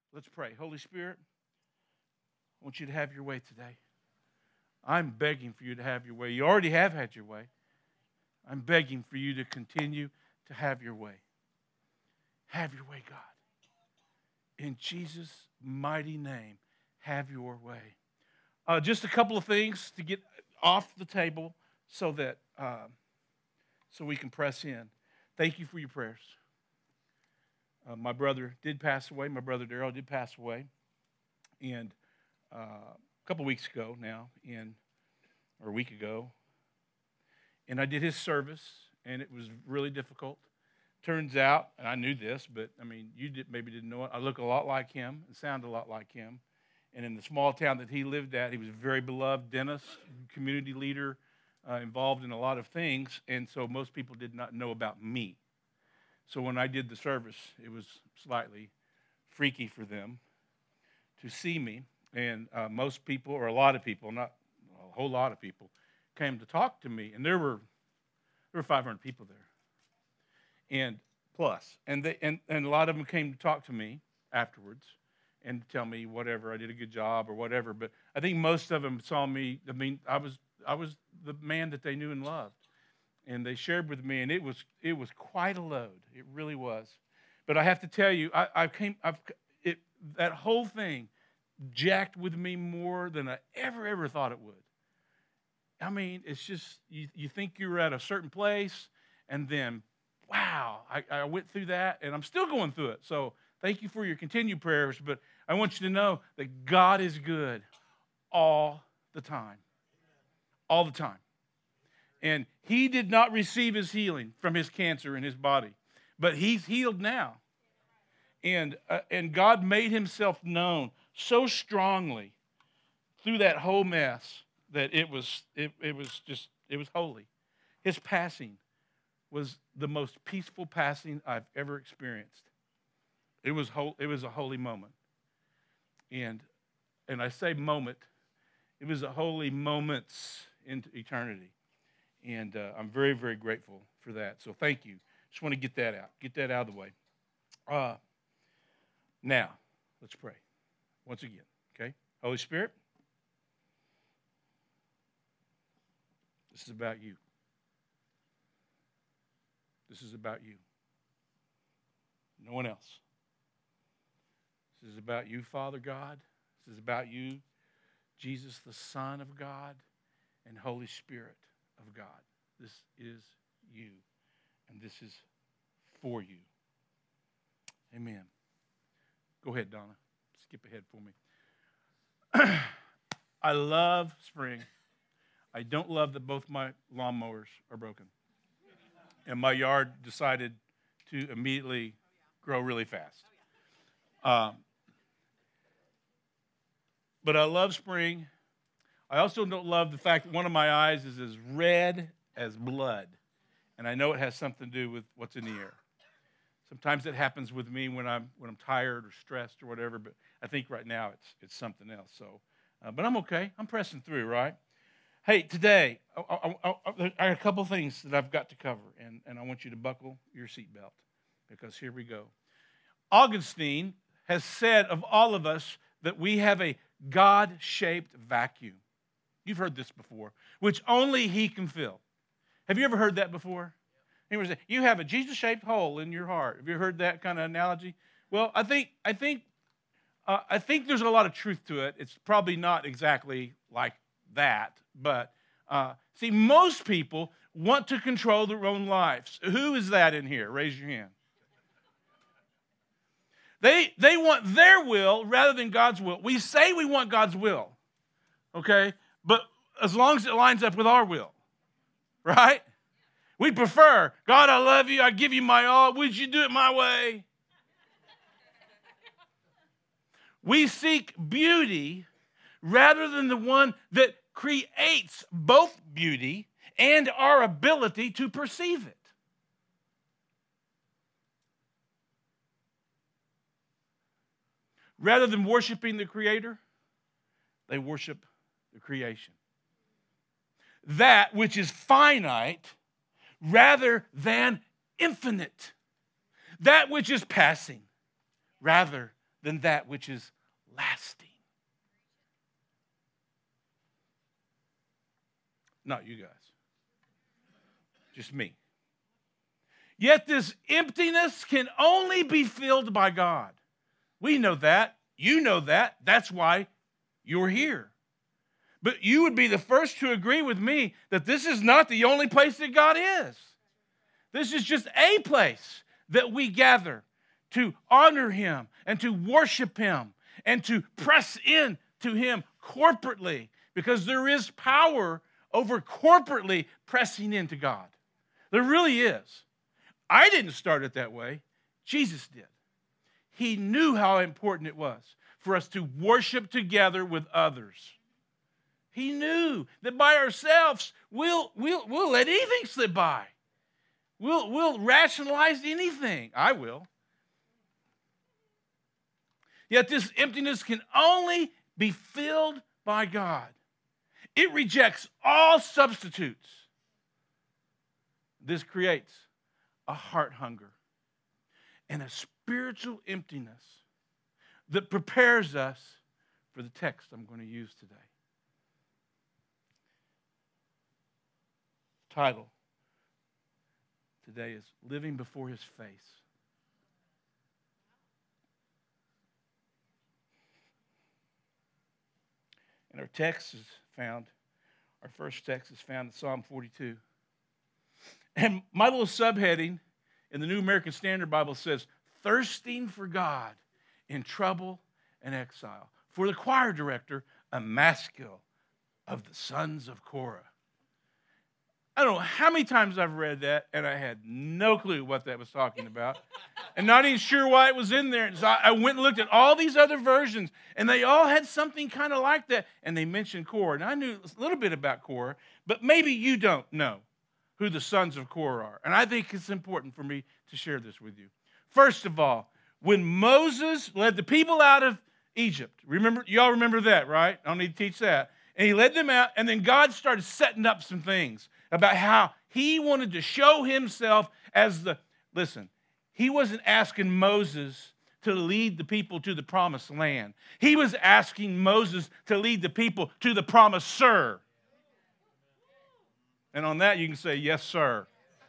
Let's pray. Holy Spirit, I want you to have your way today. I'm begging for you to have your way. You already have had your way. I'm begging for you to continue to have your way. Have your way, God. In Jesus' mighty name, have your way. Just a couple of things to get off the table so that so we can press in. Thank you for your prayers. My brother did pass away. My brother Darrell did pass away, and a couple weeks ago now, or a week ago, and I did his service, and it was really difficult. Turns out, and I knew this, but I mean, maybe didn't know it. I look a lot like him and sound a lot like him. And in the small town that he lived at, he was a very beloved dentist, community leader, involved in a lot of things. And so most people did not know about me. So when I did the service, it was slightly freaky for them to see me. And most people, or a lot of people, not a whole lot of people, came to talk to me. And there were 500 people there. And plus, and a lot of them came to talk to me afterwards and tell me whatever, I did a good job or whatever. But I think most of them saw me, I mean, I was the man that they knew and loved. And they shared with me, and it was quite a load. It really was. But I have to tell you, that whole thing jacked with me more than I ever thought it would. I mean, it's just, you think you're at a certain place, and then, wow, I went through that, and I'm still going through it. So thank you for your continued prayers, but I want you to know that God is good all the time. All the time. And he did not receive his healing from his cancer in his body, but he's healed now. And God made himself known so strongly through that whole mess that it was holy. His passing was the most peaceful passing I've ever experienced. It was a holy moment. And I say moment, it was a holy moments into eternity. And I'm very, very grateful for that. So thank you. Just want to get that out of the way. Now, let's pray once again, okay? Holy Spirit, this is about you. This is about you. No one else. This is about you, Father God. This is about you, Jesus, the Son of God, and Holy Spirit of God. This is you, and this is for you. Amen. Go ahead, Donna. Skip ahead for me. I love spring. I don't love that both my lawnmowers are broken. And my yard decided to immediately grow really fast. But I love spring. I also don't love the fact that one of my eyes is as red as blood. And I know it has something to do with what's in the air. Sometimes it happens with me when I'm tired or stressed or whatever, but I think right now it's something else. So, but I'm okay. I'm pressing through, right? Hey, today, I have a couple things that I've got to cover, and I want you to buckle your seatbelt because here we go. Augustine has said of all of us that we have a God-shaped vacuum. You've heard this before, which only he can fill. Have you ever heard that before? Anyone say, you have a Jesus-shaped hole in your heart. Have you heard that kind of analogy? Well, I think there's a lot of truth to it. It's probably not exactly like that, but see, most people want to control their own lives. Who is that in here? Raise your hand. They want their will rather than God's will. We say we want God's will, okay? But as long as it lines up with our will, right? We prefer, God, I love you. I give you my all. Would you do it my way? We seek beauty rather than the one that creates both beauty and our ability to perceive it. Rather than worshiping the Creator, they worship the creation. That which is finite rather than infinite. That which is passing rather than that which is lasting. Not you guys. Just me. Yet this emptiness can only be filled by God. We know that. You know that. That's why you're here. But you would be the first to agree with me that this is not the only place that God is. This is just a place that we gather to honor Him and to worship Him and to press in to Him corporately, because there is power over corporately pressing into God. There really is. I didn't start it that way. Jesus did. He knew how important it was for us to worship together with others. He knew that by ourselves, we'll let anything slip by. We'll rationalize anything. I will. Yet this emptiness can only be filled by God. It rejects all substitutes. This creates a heart hunger and a spiritual emptiness that prepares us for the text I'm going to use today. Title today is Living Before His Face. And our first text is found in Psalm 42. And my little subheading in the New American Standard Bible says, thirsting for God in trouble and exile. For the choir director, a maskil of the sons of Korah. I don't know how many times I've read that, and I had no clue what that was talking about, and not even sure why it was in there. And so I went and looked at all these other versions, and they all had something kind of like that, and they mentioned Korah. And I knew a little bit about Korah, but maybe you don't know who the sons of Korah are. And I think it's important for me to share this with you. First of all, when Moses led the people out of Egypt, y'all remember that, right? I don't need to teach that. And he led them out, and then God started setting up some things about how he wanted to show himself as listen, he wasn't asking Moses to lead the people to the promised land. He was asking Moses to lead the people to the promiser. And on that you can say, yes, sir.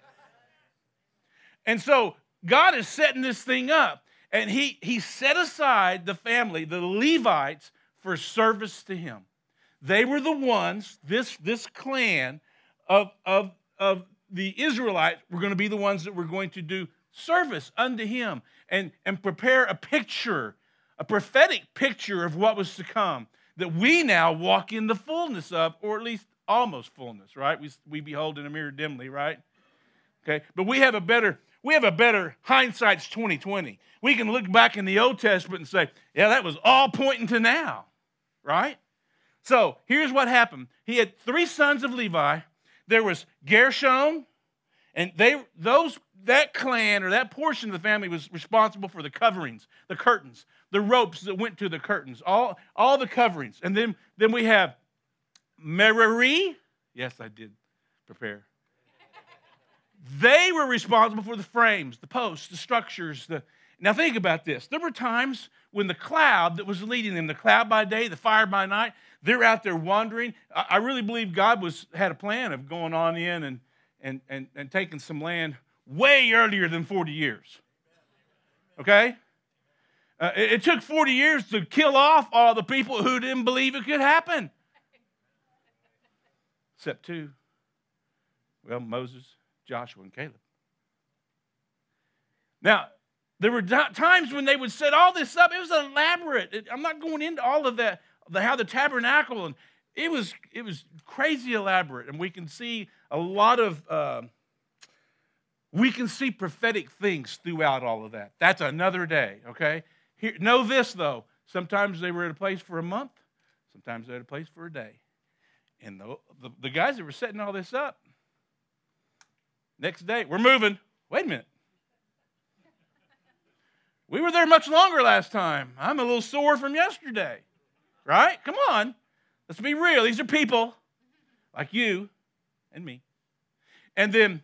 And so God is setting this thing up. And he set aside the family, the Levites, for service to him. They were the ones, this clan of the Israelites were going to be the ones that were going to do service unto him and prepare a picture, a prophetic picture of what was to come that we now walk in the fullness of, or at least almost fullness, right? We behold in a mirror dimly, right? Okay, but we have a better hindsight's 20/20. We can look back in the Old Testament and say, yeah, that was all pointing to now, right? So here's what happened. He had 3 sons of Levi. There was Gershon, and that clan or that portion of the family was responsible for the coverings, the curtains, the ropes that went to the curtains, all the coverings. And then we have Merari. Yes, I did prepare. They were responsible for the frames, the posts, the structures. Now think about this. There were times when the cloud that was leading them, the cloud by day, the fire by night, they're out there wandering. I really believe God had a plan of going on in and taking some land way earlier than 40 years. Okay? It took 40 years to kill off all the people who didn't believe it could happen. Except 2. Well, Moses, Joshua, and Caleb. Now, there were times when they would set all this up. It was elaborate. I'm not going into all of that, how the tabernacle, and it was crazy elaborate. And we can see a lot of, we can see prophetic things throughout all of that. That's another day, okay? Know this, though. Sometimes they were at a place for a month. Sometimes they were at a place for a day. And the guys that were setting all this up, next day, we're moving. Wait a minute. We were there much longer last time. I'm a little sore from yesterday. Right? Come on. Let's be real. These are people like you and me. And then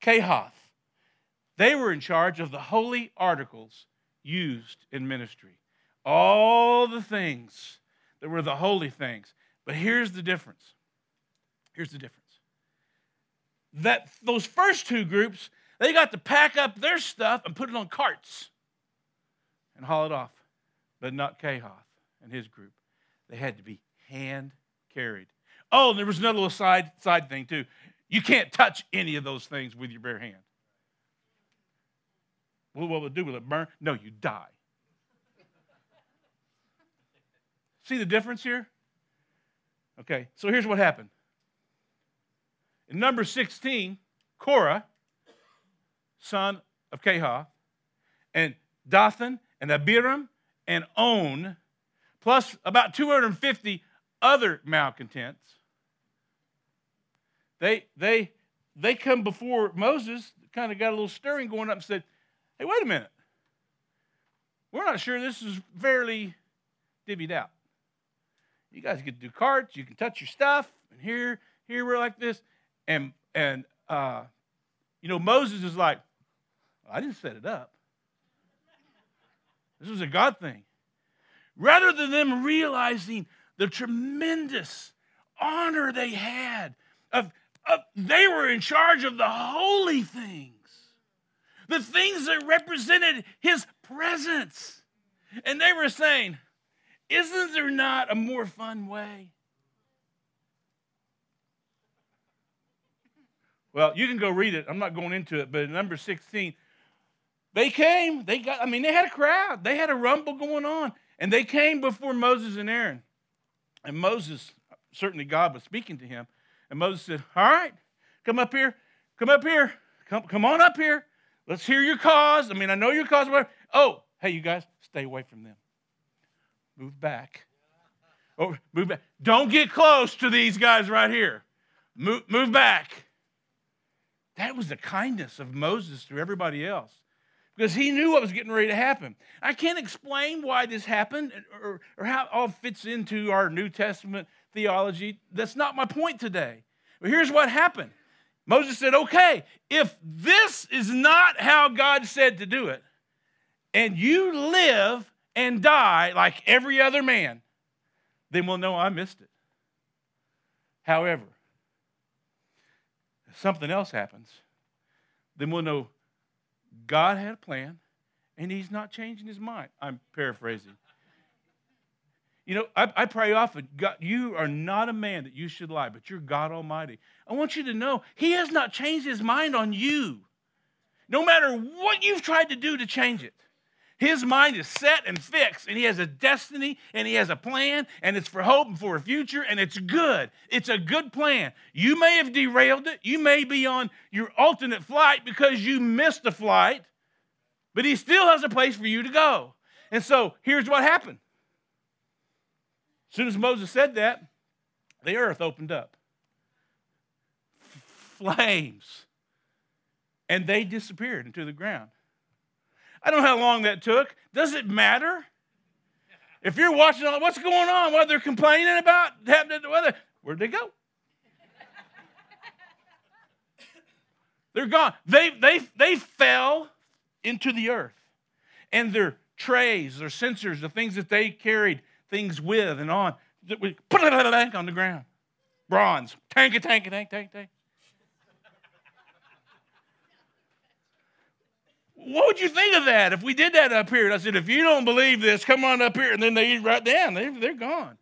Kehath. They were in charge of the holy articles used in ministry. all the things that were the holy things. But here's the difference. Here's the difference. That those first two groups, they got to pack up their stuff and put it on carts and haul it off. But not Kahath and his group. They had to be hand carried. Oh, and there was another little side thing too. You can't touch any of those things with your bare hand. Well, what will it do? Will it burn? No, you die. See the difference here? Okay, so here's what happened. In number 16, Korah, son of Kahath, and Dathan, and Abiram, and On, plus about 250 other malcontents, they come before Moses, kind of got a little stirring going up and said, hey, wait a minute. We're not sure this is fairly divvied out. You guys get to do carts, you can touch your stuff, and here we're like this. And Moses is like, I didn't set it up. This was a God thing. Rather than them realizing the tremendous honor they had they were in charge of the holy things, the things that represented his presence. And they were saying, isn't there not a more fun way? Well, you can go read it. I'm not going into it, but in number 16, they came. They had a crowd. They had a rumble going on. And they came before Moses and Aaron. And Moses, certainly God was speaking to him. And Moses said, all right, come up here. Come up here. Come on up here. Let's hear your cause. I know your cause. Oh, hey, you guys, stay away from them. Move back. Oh, move back. Don't get close to these guys right here. Move back. That was the kindness of Moses to everybody else, because he knew what was getting ready to happen. I can't explain why this happened or how it all fits into our New Testament theology. That's not my point today. But here's what happened. Moses said, okay, if this is not how God said to do it, and you live and die like every other man, then we'll know I missed it. However, if something else happens, then we'll know God had a plan, and he's not changing his mind. I'm paraphrasing. I pray often, God, you are not a man that you should lie, but you're God Almighty. I want you to know he has not changed his mind on you. No matter what you've tried to do to change it, his mind is set and fixed, and he has a destiny, and he has a plan, and it's for hope and for a future, and it's good. It's a good plan. You may have derailed it. You may be on your alternate flight because you missed a flight, but he still has a place for you to go. And so here's what happened. As soon as Moses said that, the earth opened up. Flames. And they disappeared into the ground. I don't know how long that took. Does it matter? If you're watching, what's going on? What they're complaining about happening to weather? Where'd they go? They're gone. They fell into the earth. And their trays, their censers, the things that they carried things with and on, we put it on the ground. Bronze. Tank. What would you think of that if we did that up here? And I said, if you don't believe this, come on up here. And then they eat right down. They're gone.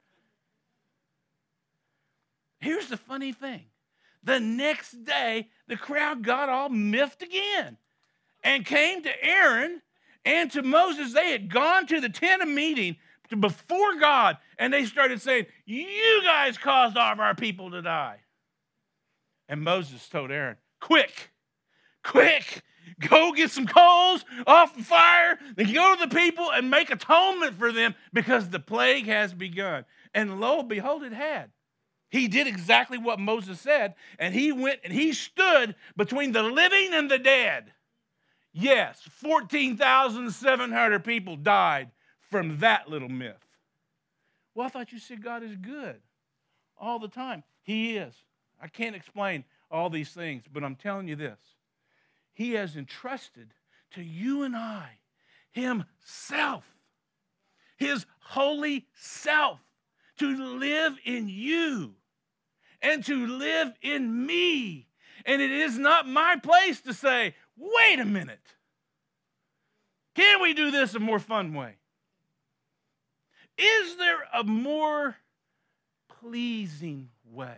Here's the funny thing. The next day, the crowd got all miffed again and came to Aaron and to Moses. They had gone to the tent of meeting before God, and they started saying, you guys caused all of our people to die. And Moses told Aaron, quick, go get some coals off the fire, and go to the people and make atonement for them, because the plague has begun. And lo and behold, it had. He did exactly what Moses said, and he went and he stood between the living and the dead. Yes, 14,700 people died from that little myth. Well, I thought you said God is good all the time. He is. I can't explain all these things, but I'm telling you this. He has entrusted to you and I himself. his holy self to live in you and to live in me. And it is not my place to say, wait a minute. Can we do this a more fun way? Is there a more pleasing way?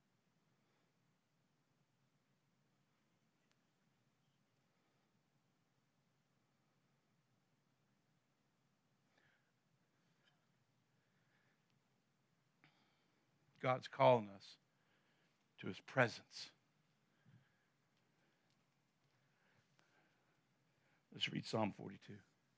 God's calling us to his presence. Let's read Psalm 42.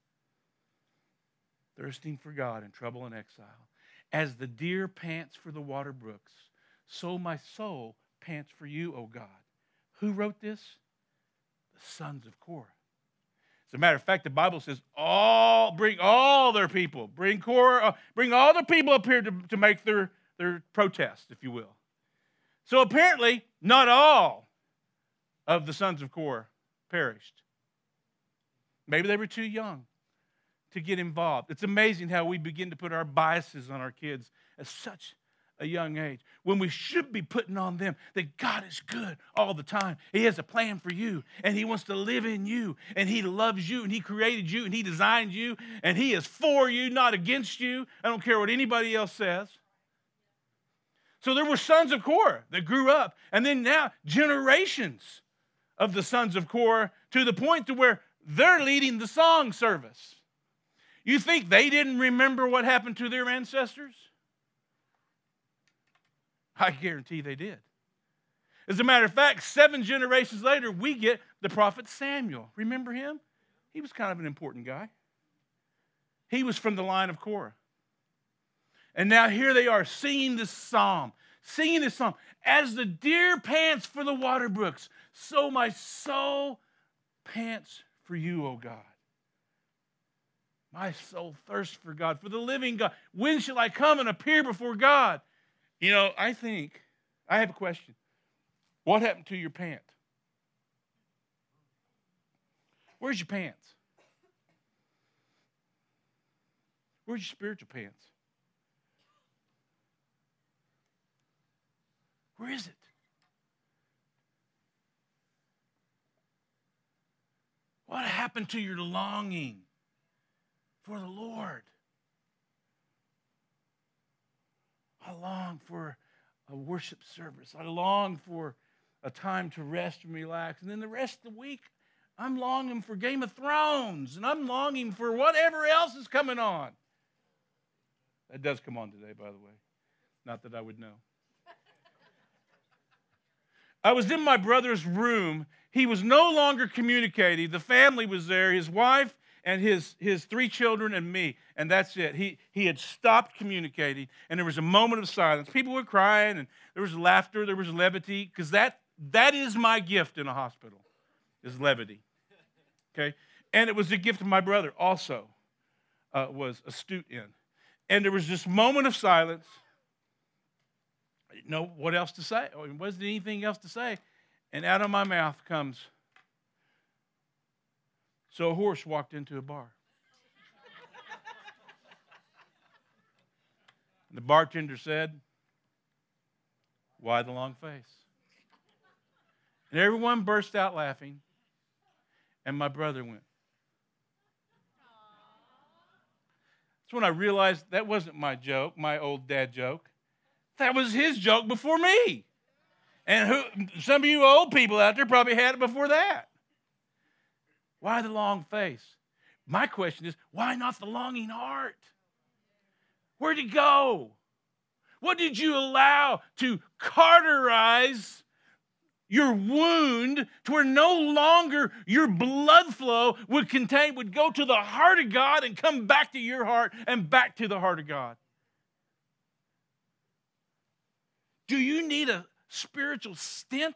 Thirsting for God in trouble and exile. As the deer pants for the water brooks, so my soul pants for you, O God. Who wrote this? The sons of Korah. As a matter of fact, the Bible says, bring all their people. Bring Korah, bring all the people up here to make their protest, if you will. So apparently, not all of the sons of Korah perished. Maybe they were too young to get involved. It's amazing how we begin to put our biases on our kids at such a young age, when we should be putting on them that God is good all the time. He has a plan for you, and he wants to live in you, and he loves you, and he created you, and he designed you, and he is for you, not against you. I don't care what anybody else says. So there were sons of Korah that grew up, and then now generations of the sons of Korah, to the point to where they're leading the song service. You think they didn't remember what happened to their ancestors? I guarantee they did. As a matter of fact, 7 generations later, we get the prophet Samuel. Remember him? He was kind of an important guy. He was from the line of Korah. And now here they are singing this psalm. As the deer pants for the water brooks, so my soul pants for you, O God. My soul thirsts for God, for the living God. When shall I come and appear before God? You know, I have a question. What happened to your pant? Where's your pants? Where's your spiritual pants? Where is it? What happened to your longing for the Lord? I long for a worship service. I long for a time to rest and relax. And then the rest of the week, I'm longing for Game of Thrones. And I'm longing for whatever else is coming on. That does come on today, by the way. Not that I would know. I was in my brother's room. He was no longer communicating. The family was there, his wife and his 3 children and me, and that's it. He had stopped communicating, and there was a moment of silence. People were crying, and there was laughter, there was levity, because that is my gift in a hospital, is levity. Okay? And it was a gift of my brother also was astute in. And there was this moment of silence. I didn't know what else to say. There wasn't anything else to say. And out of my mouth comes, so a horse walked into a bar. And the bartender said, why the long face? And everyone burst out laughing. And my brother went. That's when I realized that wasn't my joke, my old dad joke. That was his joke before me. And some of you old people out there probably had it before that. Why the long face? My question is, why not the longing heart? Where'd it go? What did you allow to cauterize your wound to where no longer your blood flow would go to the heart of God and come back to your heart and back to the heart of God? Do you need a spiritual stent?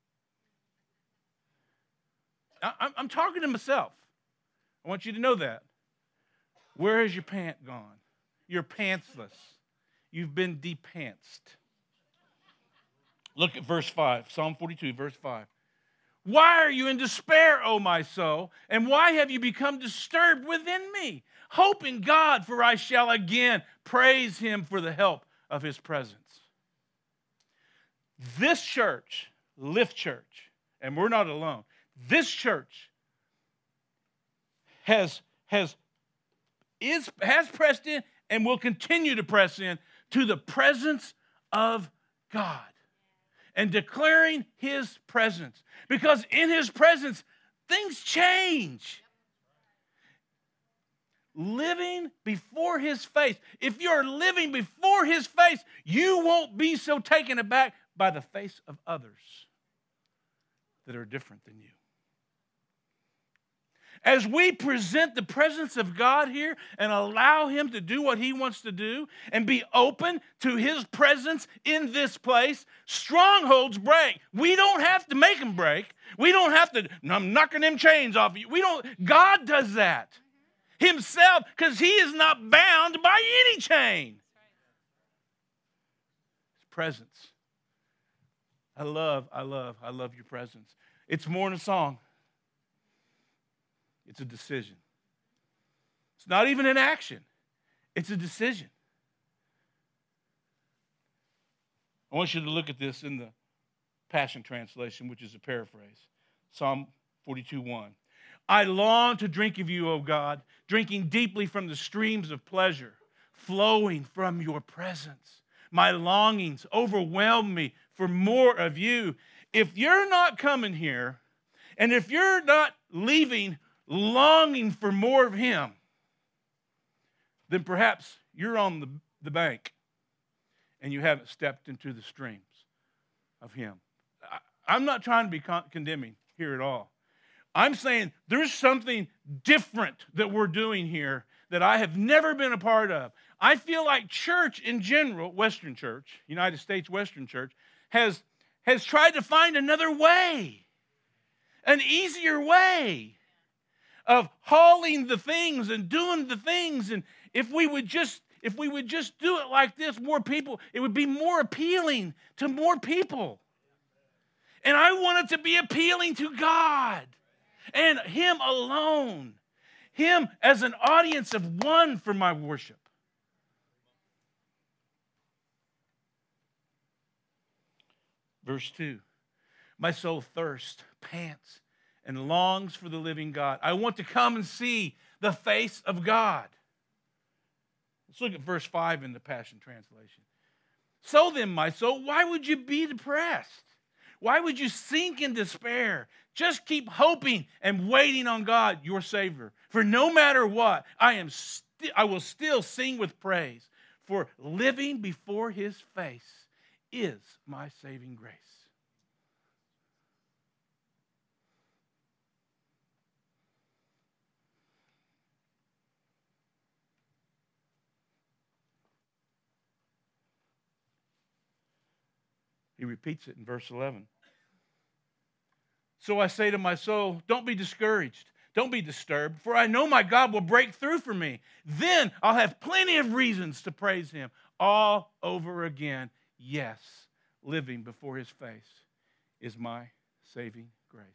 I'm talking to myself. I want you to know that. Where has your pant gone? You're pantsless. You've been depantsed. Look at verse 5, Psalm 42, verse 5. Why are you in despair, O my soul? And why have you become disturbed within me? Hope in God, for I shall again praise him for the help of his presence. This church, Lift Church, and we're not alone, this church has pressed in and will continue to press in to the presence of God and declaring his presence. Because in his presence, things change. Living before his face. If you're living before his face, you won't be so taken aback by the face of others that are different than you. As we present the presence of God here and allow him to do what he wants to do and be open to his presence in this place, strongholds break. We don't have to make them break. We don't have to, I'm knocking them chains off of you. God does that himself because he is not bound by any chain. His presence. I love your presence. It's more than a song. It's a decision. It's not even an action. It's a decision. I want you to look at this in the Passion Translation, which is a paraphrase. Psalm 42:1. I long to drink of you, O God, drinking deeply from the streams of pleasure, flowing from your presence. My longings overwhelm me for more of you. If you're not coming here, and if you're not leaving longing for more of him, then perhaps you're on the bank and you haven't stepped into the streams of him. I'm not trying to be condemning here at all. I'm saying there's something different that we're doing here that I have never been a part of. I feel like church in general, Western Church, United States Western Church, has tried to find another way, an easier way of hauling the things and doing the things. And if we would just do it like this, more people, it would be more appealing to more people. And I want it to be appealing to God and him alone. Him as an audience of one for my worship. Verse 2. My soul thirsts, pants, and longs for the living God. I want to come and see the face of God. Let's look at verse 5 in the Passion Translation. So then, my soul, why would you be depressed? Why would you sink in despair? Just keep hoping and waiting on God, your Savior. For no matter what, I will still sing with praise. For living before his face is my saving grace. He repeats it in verse 11. So I say to my soul, don't be discouraged. Don't be disturbed, for I know my God will break through for me. Then I'll have plenty of reasons to praise him all over again. Yes, living before his face is my saving grace.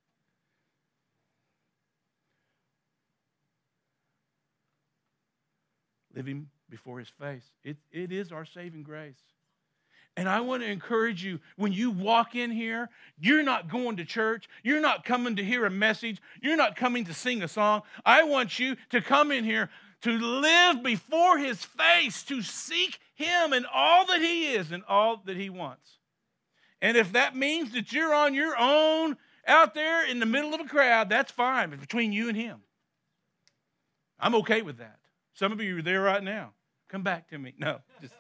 Living before his face. It is our saving grace. And I want to encourage you, when you walk in here, you're not going to church. You're not coming to hear a message. You're not coming to sing a song. I want you to come in here to live before his face, to seek him and all that he is and all that he wants. And if that means that you're on your own out there in the middle of a crowd, that's fine. It's between you and him. I'm okay with that. Some of you are there right now. Come back to me. No, just...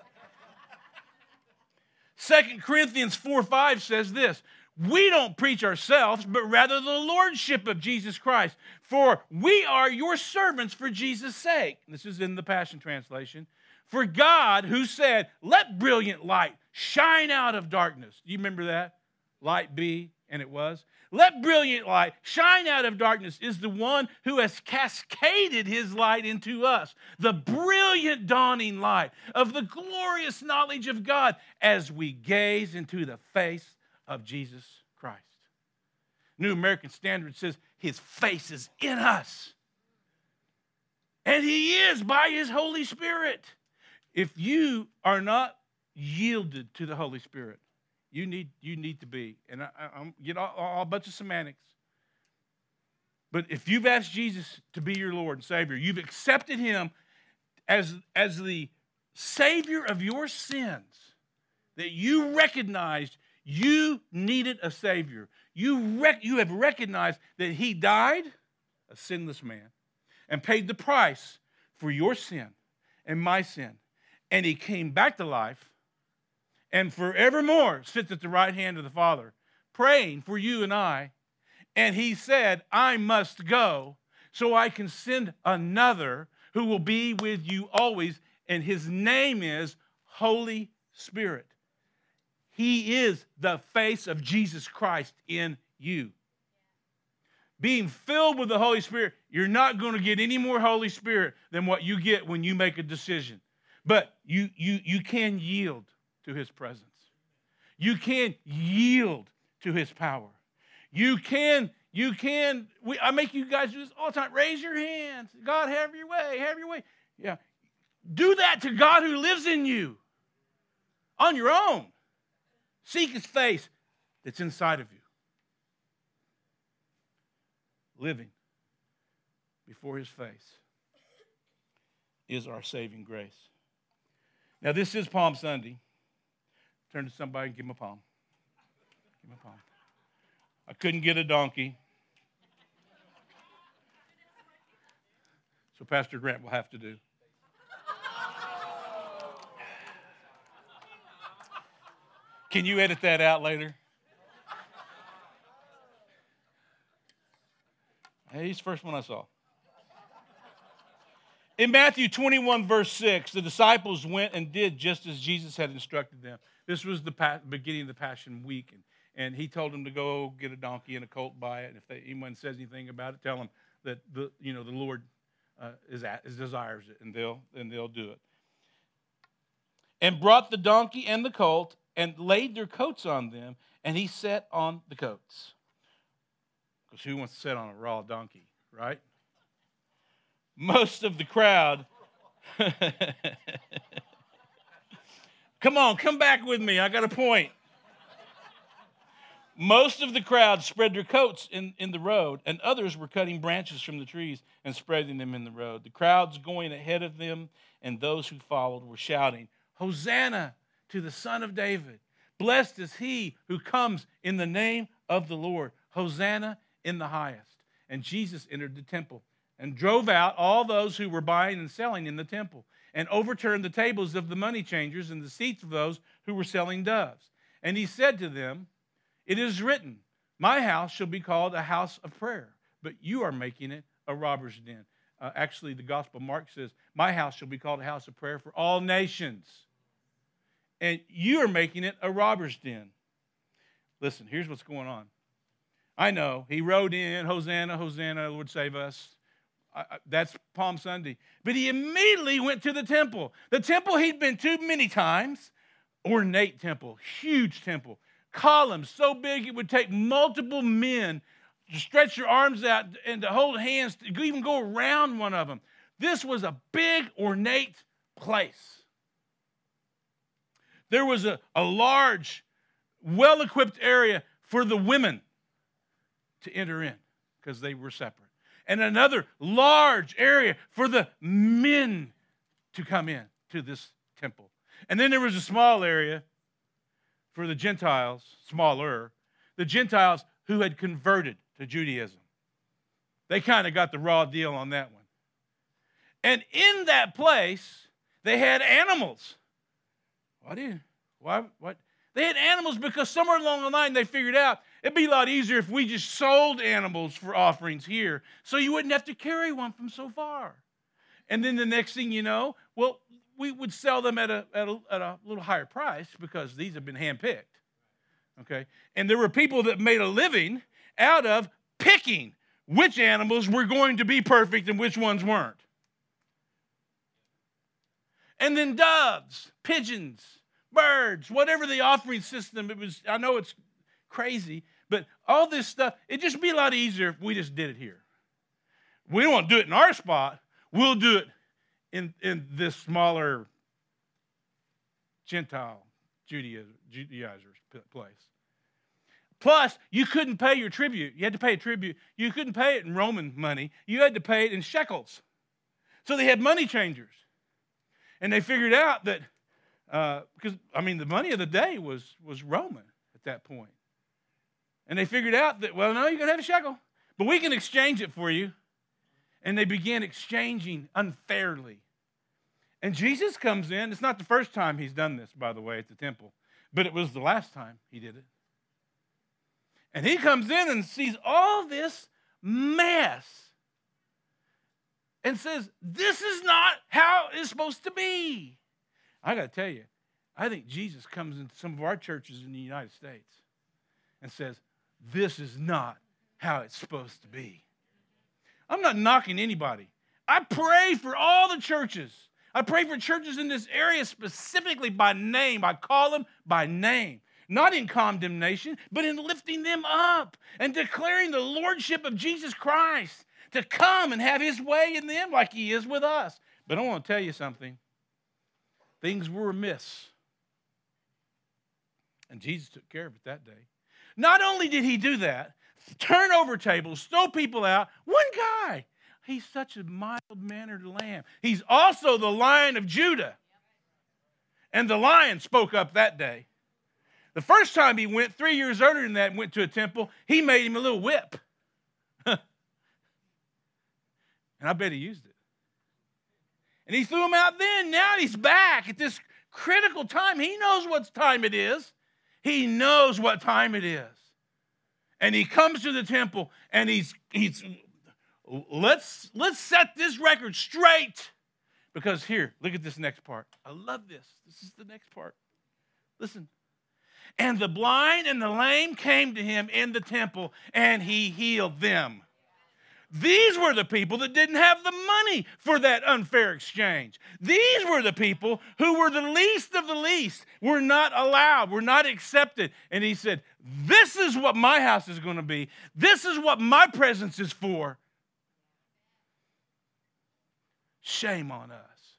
2 Corinthians 4:5 says this, we don't preach ourselves, but rather the lordship of Jesus Christ. For we are your servants for Jesus' sake. This is in the Passion Translation. For God, who said, let brilliant light shine out of darkness. Do you remember that? Light be, and it was. Let brilliant light shine out of darkness is the one who has cascaded his light into us. The brilliant dawning light of the glorious knowledge of God as we gaze into the face of Jesus Christ. New American Standard says his face is in us. And he is by his Holy Spirit. If you are not yielded to the Holy Spirit, you need to be. And I'm get all a bunch of semantics. But if you've asked Jesus to be your Lord and Savior, you've accepted him as the Savior of your sins, that you recognized you needed a Savior. You have recognized that he died, a sinless man, and paid the price for your sin and my sin. And he came back to life and forevermore sits at the right hand of the Father, praying for you and I. And he said, I must go so I can send another who will be with you always. And his name is Holy Spirit. He is the face of Jesus Christ in you. Being filled with the Holy Spirit, you're not going to get any more Holy Spirit than what you get when you make a decision. But you can yield to his presence. You can yield to his power. I make you guys do this all the time. Raise your hands. God, have your way, have your way. Yeah. Do that to God who lives in you on your own. Seek his face that's inside of you. Living before his face is our saving grace. Now, this is Palm Sunday. Turn to somebody and give him a palm. Give him a palm. I couldn't get a donkey. So Pastor Grant will have to do. Can you edit that out later? Hey, he's the first one I saw. In Matthew 21, verse 6, the disciples went and did just as Jesus had instructed them. This was the beginning of the Passion Week, and he told them to go get a donkey and a colt, buy it. And if anyone says anything about it, tell them that the Lord desires it, and they'll do it. And brought the donkey and the colt and laid their coats on them, and he sat on the coats. Because who wants to sit on a raw donkey, right? Most of the crowd, come back with me. I got a point. Most of the crowd spread their coats in the road, and others were cutting branches from the trees and spreading them in the road. The crowds going ahead of them and those who followed were shouting, Hosanna to the Son of David. Blessed is he who comes in the name of the Lord. Hosanna in the highest. And Jesus entered the temple and drove out all those who were buying and selling in the temple, and overturned the tables of the money changers and the seats of those who were selling doves. And he said to them, it is written, my house shall be called a house of prayer, but you are making it a robber's den. Actually, the Gospel of Mark says, my house shall be called a house of prayer for all nations. And you are making it a robber's den. Listen, here's what's going on. I know, he rode in, Hosanna, Hosanna, Lord save us. That's Palm Sunday. But he immediately went to the temple. The temple he'd been to many times. Ornate temple, huge temple. Columns so big it would take multiple men to stretch your arms out and to hold hands, to even go around one of them. This was a big, ornate place. There was a large, well-equipped area for the women to enter in because they were separate. And another large area for the men to come in to this temple. And then there was a small area for the Gentiles, smaller, the Gentiles who had converted to Judaism. They kind of got the raw deal on that one. And in that place, they had animals. What? They had animals because somewhere along the line they figured out it'd be a lot easier if we just sold animals for offerings here so you wouldn't have to carry one from so far. And then the next thing you know, well, we would sell them at a little higher price because these have been handpicked. Okay? And there were people that made a living out of picking which animals were going to be perfect and which ones weren't. And then doves, pigeons, birds, whatever the offering system, I know it's crazy, But all this stuff, it'd just be a lot easier if we just did it here. We don't want to do it in our spot. We'll do it in this smaller Gentile Judaizers place. Plus, you couldn't pay your tribute. You had to pay a tribute. You couldn't pay it in Roman money. You had to pay it in shekels. So they had money changers. And they figured out that, because, the money of the day was Roman at that point. And they figured out that, well, no, you're going to have a shekel, but we can exchange it for you. And they began exchanging unfairly. And Jesus comes in. It's not the first time he's done this, by the way, at the temple, but it was the last time he did it. And he comes in and sees all this mess and says, this is not how it's supposed to be. I got to tell you, I think Jesus comes into some of our churches in the United States and says, this is not how it's supposed to be. I'm not knocking anybody. I pray for all the churches. I pray for churches in this area specifically by name. I call them by name. Not in condemnation, but in lifting them up and declaring the lordship of Jesus Christ to come and have his way in them like he is with us. But I want to tell you something. Things were amiss. And Jesus took care of it that day. Not only did he do that, turn over tables, throw people out, one guy. He's such a mild-mannered lamb. He's also the Lion of Judah. And the lion spoke up that day. The first time he went, 3 years earlier than that, and went to a temple, he made him a little whip. And I bet he used it. And he threw him out then. Now he's back at this critical time. He knows what time it is. He knows what time it is. And he comes to the temple, and he's let's set this record straight. Because here, look at this next part. I love this. This is the next part. Listen. And the blind and the lame came to him in the temple, and he healed them. These were the people that didn't have the money for that unfair exchange. These were the people who were the least of the least, were not allowed, were not accepted. And he said, this is what my house is going to be. This is what my presence is for. Shame on us.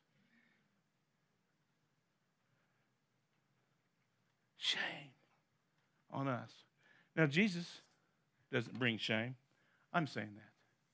Shame on us. Now, Jesus doesn't bring shame. I'm saying that.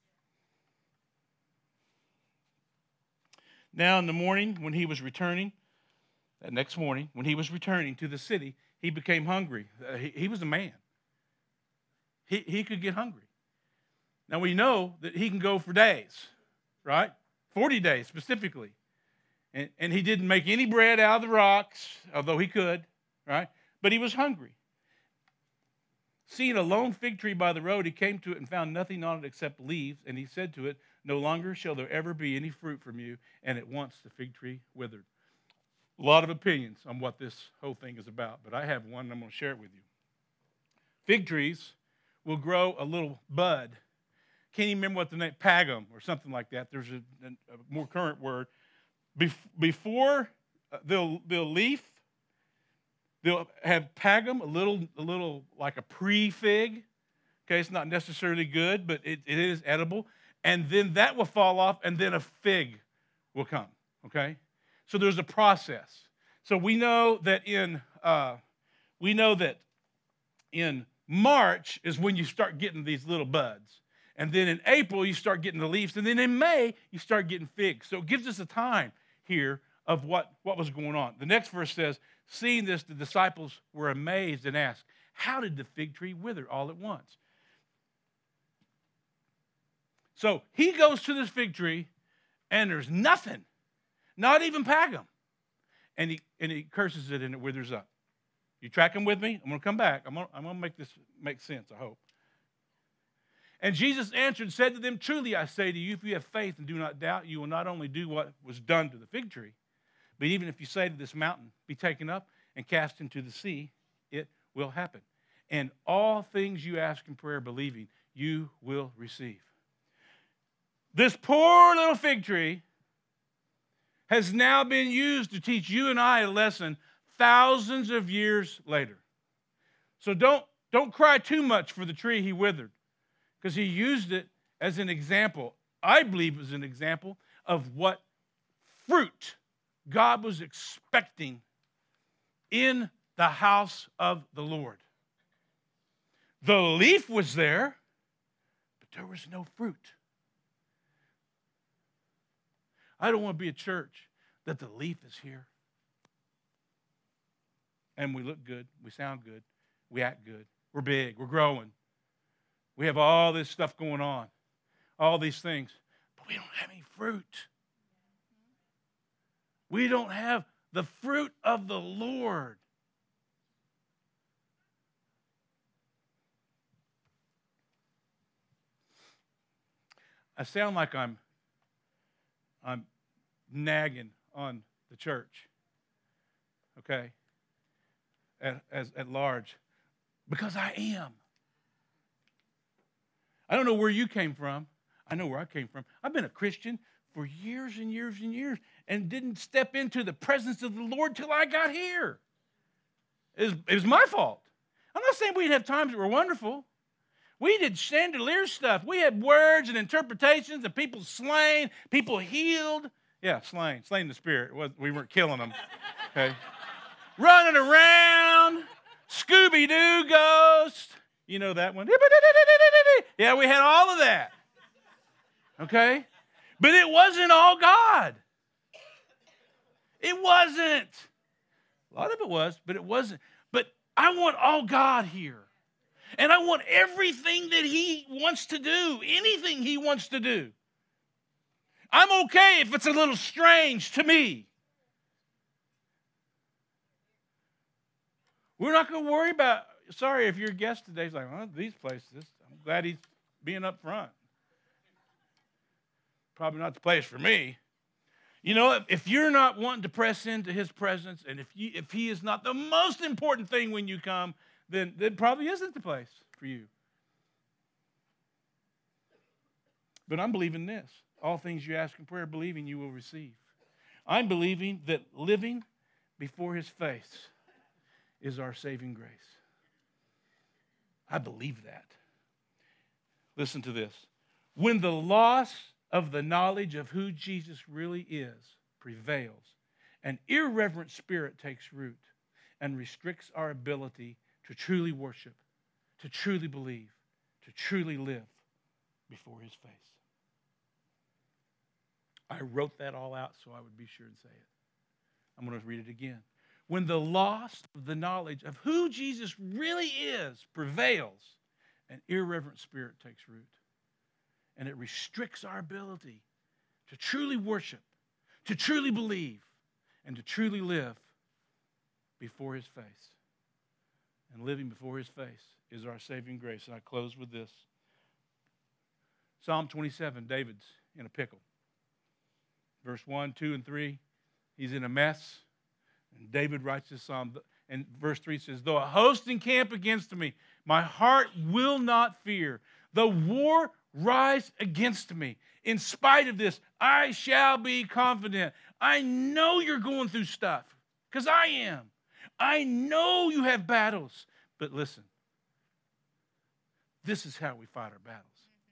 Now, in the morning, when he was returning, that next morning, when he was returning to the city, he became hungry. He was a man. He could get hungry. Now, we know that he can go for days, right? 40 days specifically. And he didn't make any bread out of the rocks, although he could, right? But he was hungry. Seeing a lone fig tree by the road, he came to it and found nothing on it except leaves. And he said to it, no longer shall there ever be any fruit from you. And at once the fig tree withered. A lot of opinions on what this whole thing is about, but I have one and I'm going to share it with you. Fig trees will grow a little bud. Can't even remember what the name, pagum or something like that. There's a more current word. Before they'll leaf, they'll have pagum, a little like a pre-fig. Okay, it's not necessarily good, but it is edible. And then that will fall off, and then a fig will come. Okay, so there's a process. So we know that in March is when you start getting these little buds, and then in April you start getting the leaves, and then in May you start getting figs. So it gives us a time here of what was going on. The next verse says, seeing this, the disciples were amazed and asked, how did the fig tree wither all at once? So he goes to this fig tree, and there's nothing, not even pagum. And he curses it, and it withers up. You tracking with me? I'm going to come back. I'm going to make this make sense, I hope. And Jesus answered and said to them, truly I say to you, if you have faith and do not doubt, you will not only do what was done to the fig tree, but even if you say to this mountain, be taken up and cast into the sea, it will happen. And all things you ask in prayer, believing, you will receive. This poor little fig tree has now been used to teach you and I a lesson thousands of years later. So don't Don't cry too much for the tree he withered, because he used it as an example. I believe it was an example of what fruit God was expecting in the house of the Lord. The leaf was there, but there was no fruit. I don't want to be a church that the leaf is here. And we look good, we sound good, we act good, we're big, we're growing. We have all this stuff going on, all these things, but we don't have any fruit. We don't have the fruit of the Lord. I sound like I'm nagging on the church, okay, at large, because I am. I don't know where you came from. I know where I came from. I've been a Christian for years and years and years and didn't step into the presence of the Lord till I got here. It was my fault. I'm not saying we didn't have times that were wonderful. We did chandelier stuff. We had words and interpretations and people slain, people healed. Yeah, slain the spirit. We weren't killing them. Okay. Running around, Scooby-Doo ghost. You know that one? Yeah, we had all of that. Okay? But it wasn't all God. It wasn't. A lot of it was, but it wasn't. But I want all God here. And I want everything that he wants to do, anything he wants to do. I'm okay if it's a little strange to me. We're not going to worry about, sorry if you're a guest today, it's like, well, these places, I'm glad he's being up front. Probably not the place for me. You know, if you're not wanting to press into his presence, and if he is not the most important thing when you come, then it probably isn't the place for you. But I'm believing this. All things you ask in prayer, believing you will receive. I'm believing that living before his face is our saving grace. I believe that. Listen to this. When the loss of the knowledge of who Jesus really is prevails, an irreverent spirit takes root and restricts our ability to truly worship, to truly believe, to truly live before his face. I wrote that all out so I would be sure to say it. I'm going to read it again. When the loss of the knowledge of who Jesus really is prevails, an irreverent spirit takes root. And it restricts our ability to truly worship, to truly believe, and to truly live before his face. And living before his face is our saving grace. And I close with this. Psalm 27, David's in a pickle. Verse 1, 2, and 3, he's in a mess. And David writes this psalm. And verse 3 says, though a host encamp against me, my heart will not fear. Though war rise against me, in spite of this, I shall be confident. I know you're going through stuff, because I am. I know you have battles. But listen, this is how we fight our battles.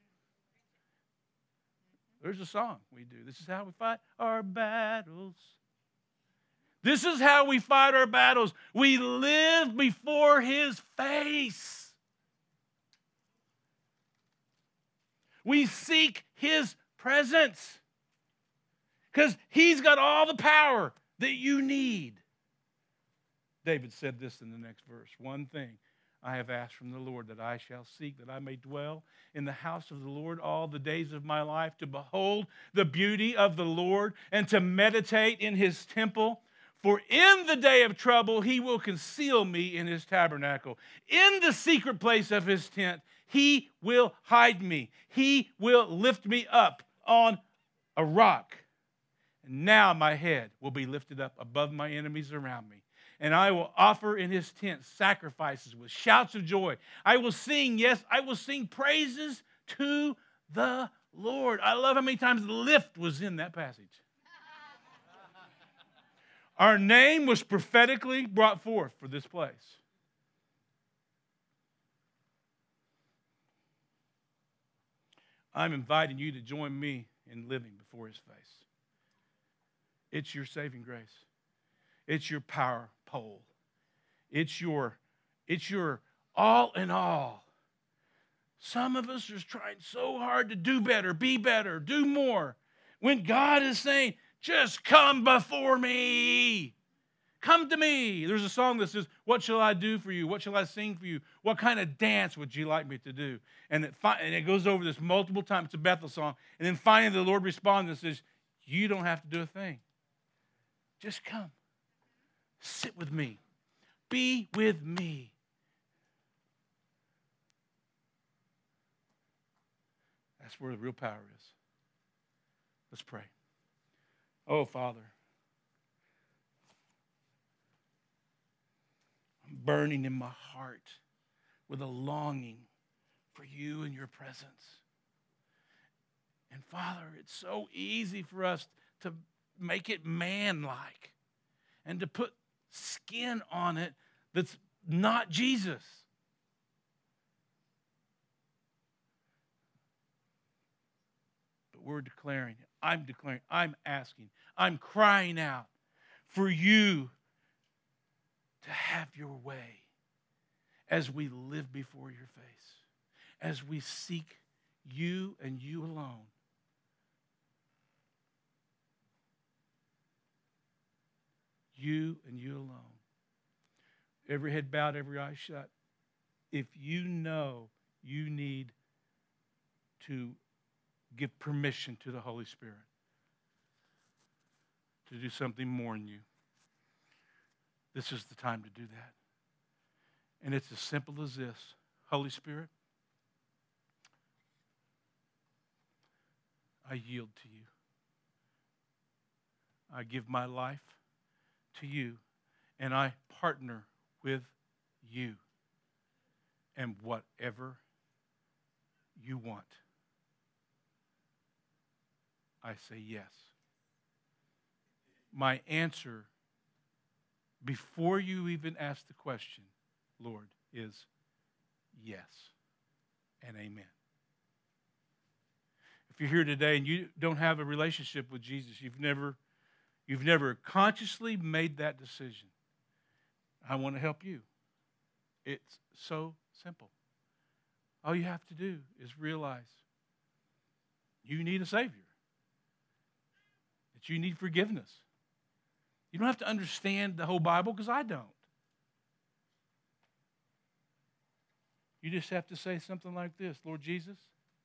There's a song we do. This is how we fight our battles. This is how we fight our battles. We live before his face. We seek his presence because he's got all the power that you need. David said this in the next verse. One thing I have asked from the Lord that I shall seek, that I may dwell in the house of the Lord all the days of my life, to behold the beauty of the Lord and to meditate in his temple. For in the day of trouble, he will conceal me in his tabernacle. In the secret place of his tent, he will hide me. He will lift me up on a rock. And now my head will be lifted up above my enemies around me. And I will offer in his tent sacrifices with shouts of joy. I will sing, yes, I will sing praises to the Lord. I love how many times the lift was in that passage. Our name was prophetically brought forth for this place. I'm inviting you to join me in living before his face. It's your saving grace. It's your power pole. It's your all in all. Some of us are trying so hard to do better, be better, do more. When God is saying, just come before me. Come to me. There's a song that says, what shall I do for you? What shall I sing for you? What kind of dance would you like me to do? And it goes over this multiple times. It's a Bethel song. And then finally the Lord responds and says, you don't have to do a thing. Just come. Sit with me. Be with me. That's where the real power is. Let's pray. Oh, Father, I'm burning in my heart with a longing for you and your presence. And Father, it's so easy for us to make it man-like and to put skin on it that's not Jesus. But we're declaring, I'm asking, I'm crying out for you to have your way as we live before your face, as we seek you and you alone. You and you alone. Every head bowed, every eye shut. If you know you need to give permission to the Holy Spirit to do something more in you, this is the time to do that. And it's as simple as this. Holy Spirit, I yield to you. I give my life to you, and I partner with you and whatever you want. I say yes. My answer before you even ask the question, Lord, is yes and amen. If you're here today and you don't have a relationship with Jesus, you've never consciously made that decision, I want to help you. It's so simple. All you have to do is realize you need a Savior, that you need forgiveness. You don't have to understand the whole Bible, because I don't. You just have to say something like this: Lord Jesus,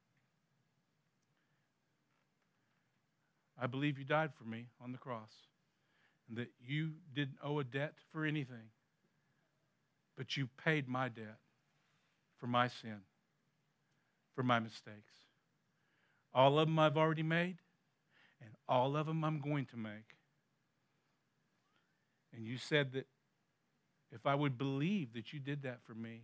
I believe you died for me on the cross, and that you didn't owe a debt for anything, but you paid my debt for my sin, for my mistakes. All of them I've already made, and all of them I'm going to make. And you said that if I would believe that you did that for me,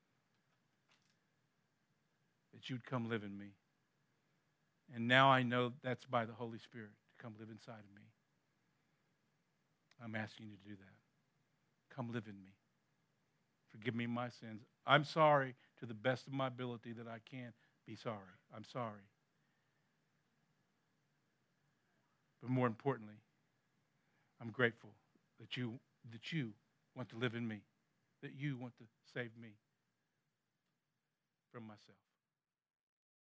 that you'd come live in me. And now I know that's by the Holy Spirit to come live inside of me. I'm asking you to do that. Come live in me. Forgive me my sins. I'm sorry to the best of my ability that I can be sorry. I'm sorry. But more importantly, I'm grateful that you want to live in me, that you want to save me from myself.